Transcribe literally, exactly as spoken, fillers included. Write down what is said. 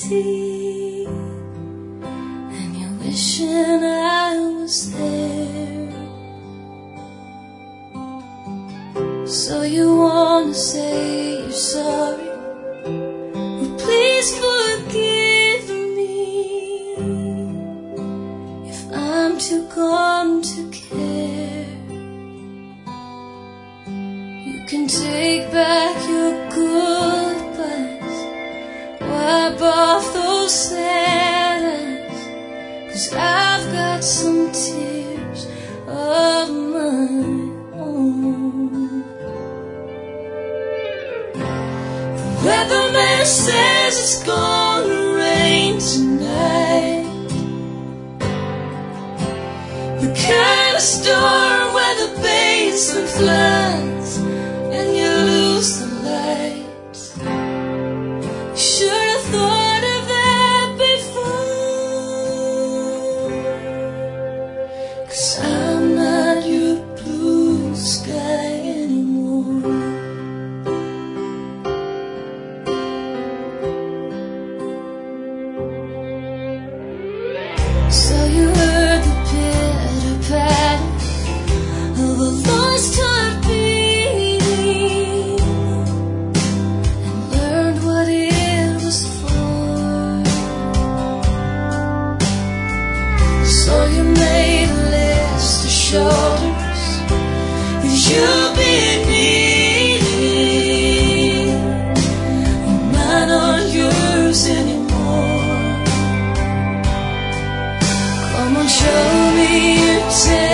see, and you're wishing I was there. So you wanna say you're sorry? Well, please forgive me if I'm too gone to care. You can take back your goodbyes, wipe off those sad eyes, 'cause I've got some tears of my own. The weatherman says it's gonna rain tonight, the kind of storm where the basement floods and you lose the lights. You should have thought of that before, 'cause I'm not your blue sky anymore. So you heard the pitter-patter of a lost heart beating, and learned what it was for. So you made a list of shoulders that you've been needing, and mine aren't yours anymore. Come on, show me your